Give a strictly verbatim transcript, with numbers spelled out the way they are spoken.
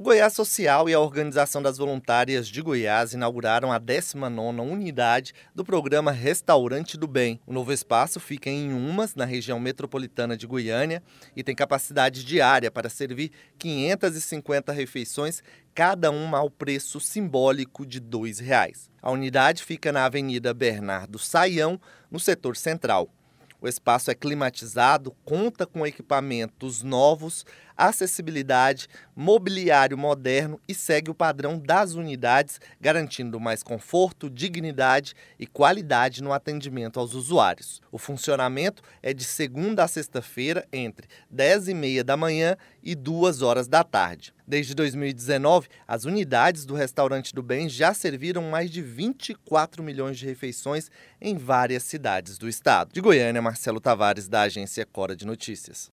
Goiás Social e a Organização das Voluntárias de Goiás inauguraram a décima nona unidade do programa Restaurante do Bem. O novo espaço fica em Umas, na região metropolitana de Goiânia, e tem capacidade diária para servir quinhentas e cinquenta refeições, cada uma ao preço simbólico de dois reais. A unidade fica na Avenida Bernardo Saião, no setor central. O espaço é climatizado, conta com equipamentos novos, acessibilidade, mobiliário moderno e segue o padrão das unidades, garantindo mais conforto, dignidade e qualidade no atendimento aos usuários. O funcionamento é de segunda a sexta-feira, entre dez e meia da manhã e duas horas da tarde. Desde dois mil e dezenove, as unidades do Restaurante do Bem já serviram mais de vinte e quatro milhões de refeições em várias cidades do estado. De Goiânia, Marcelo Tavares, da agência Cora de Notícias.